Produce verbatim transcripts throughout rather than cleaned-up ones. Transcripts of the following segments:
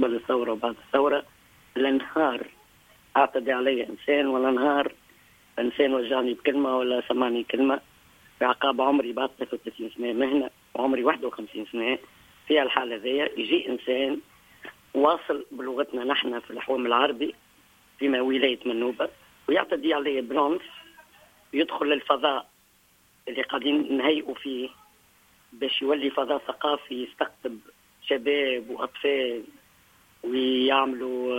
قبل الثورة وبعد الثورة. الانهار اعتدى علي إنسان، ولا نهار إنسان وجعني بكلمة ولا سمعني كلمة بعقاب عمري بعد ثلاثة وثلاثين سنة مهنة وعمري واحد وخمسين سنة. في الحالة ذي يجي إنسان واصل بلغتنا نحن في الحوم العربي فيما ولاية منوبة ويعتدي علي بعنف، يدخل الفضاء اللي قاعدين نهيئوا فيه باش يولي فضاء ثقافي يستقطب شباب وأطفال ويعملوا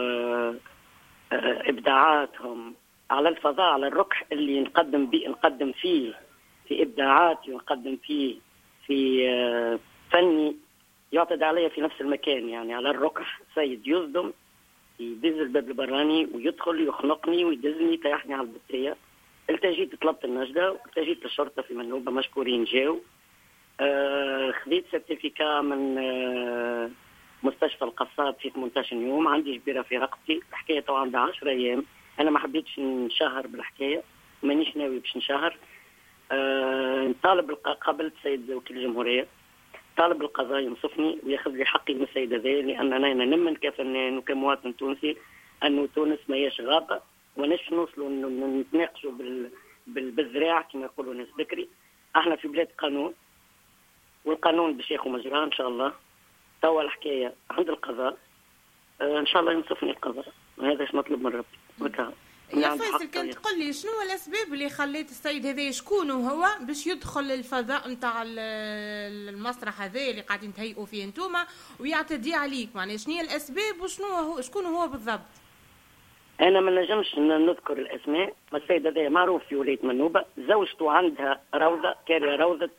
إبداعاتهم على الفضاء، على الركح اللي نقدم بيه نقدم فيه في إبداعاتي ونقدم فيه في فني. يعتدي علي في نفس المكان، يعني على الركح سيد يصدم يدز الباب البراني ويدخل يخنقني ويدزني يطيحني على البطية. التجيت طلبت النجدة والتجيت للشرطة في منوبة، مشكورين جاو. آه خذيت سيرتيفيكا من آه مستشفى القصاب في ثمانية عشر يوم، عندي جبيرة في رقبتي. الحكاية طبعا عندها عشرة أيام، أنا ما حبيتش نشهر بالحكاية، مانيش ناوي باش نشهر. آه طالب قابلت سيد وكيل الجمهورية، طالب القضاء ينصفني وياخذ لي حقي من السيد هذا، لأن أنا نمن كفنان وكمواطن تونسي أنه تونس ما هيش غابة ونش نوصلوا نتناقشوا بال... بال... بالذراع كما يقولوا ناس بكري. احنا في بلاد قانون، والقانون باش ياخذ مجراه ان شاء الله. توا الحكايه عند القضاء، آه ان شاء الله ينصفني القضاء، وهذا اش نطلب من ربي. وكا يا فيصل كنت تقول لي شنو الاسباب اللي خليت السيد هذا شكون هو باش يدخل الفضاء نتاع المسرح هذا اللي قاعدين تهيئوا فيه انتوما ويعتدي عليك؟ معناها شنو هي الاسباب وشنو هو شكون هو بالضبط؟ انا ما نجمش نذكر الاسماء، السيد هذا معروف في ولايه منوبه، زوجته عندها روضه كاريه روضه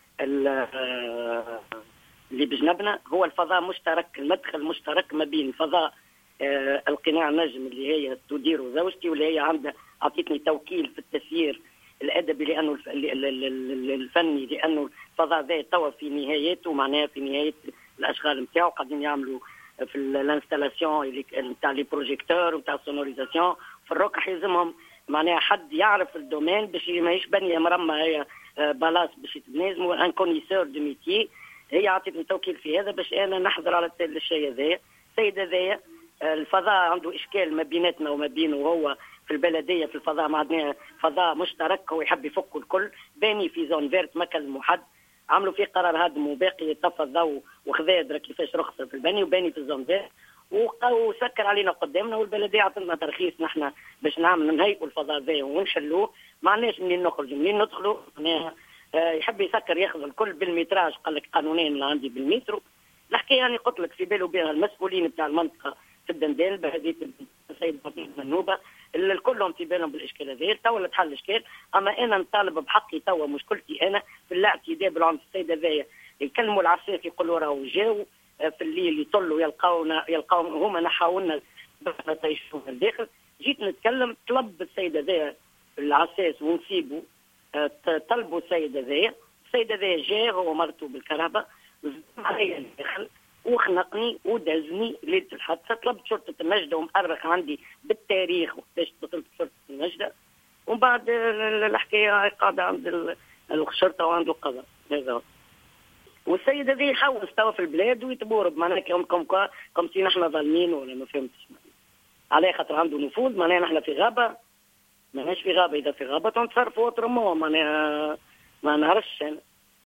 اللي بجنبنا، هو الفضاء مشترك، المدخل مشترك ما بين فضاء آه القناع النجم اللي هي تدير زوجتي، واللي هي عندها اعطتني توكيل في التسيير الادبي لانه الفني، لانه الفضاء ذا توا في نهايته، معناها في نهايه الاشغال نتاعو، قاعدين يعملوا في الانستالاسيون نتاع لي بروجيكتور ونتاع السونوريزاسيون. في الركح يلزمهم معناها حد يعرف الدومين باش ما يشبني مرمى هي بالاس باش يتنازموا ان كونيسور دو ميتي. هي عطتني توكيل في هذا باش انا نحضر على الشيء هذايا. السيد هذايا الفضاء عنده اشكال ما بيناتنا وما بينه، وهو في البلديه في الفضاء ما عندنا فضاء مشترك، هو يحب يفك الكل، باني في زون فيرت ما كلموا حد، عملوا فيه قرار هدم وباقي طفى الضوء وخذا درا كيفاش رخصه في البني وباني في الزون فيرت وسكر علينا قدامنا، والبلديه عطتنا ترخيص نحن باش نعمل نهيئوا الفضاء ذا ونشلوه. ما عندناش منين نخرج منين ندخلوا، معناها يحب يسكر ياخذ الكل بالمتراج، قال لك قانونين اللي عندي بالمترو. الحكايه يعني قلت لك في باله بها المسؤولين بتاع المنطقه في الدندال بهذه السيد منوبه الكلهم في بالهم بالاشكال هذا. توا تحل الاشكال، اما انا نطالب بحقي توا. مشكلتي انا في الاعتداء بالعنف. السيد هذايا يكلموا العساكر يقولوا راهو جاوا في الليل يطلوا يلقاونا يلقاو هما نحاولنا نطيشوا من الداخل. جيت نتكلم طلب السيد هذايا العساس ونسيبه، طلبوا السيد هذايا. السيد هذايا جاء هو مرته بالكهرباء علي الداخل وخنقني ودزني ليلة الحادثة. طلبت شرطة النجدة ومؤرخ عندي بالتاريخ وقتاش اتصلت بشرطة النجدة، ومن بعد الحكاية قاعدة عند الشرطة وعند القضاء. هذا والسيد هذا يحاول يستوى في البلاد ويتبورب، معناها كم كم كم سي نحن ظالمين ولا ما فهمتش عليه، خاطر عنده نفوذ. معناها نحن في غابة، ماناش في غابة. إذا في غابة تنتصرفوا وترموها، معناها ما نعرفش أنا.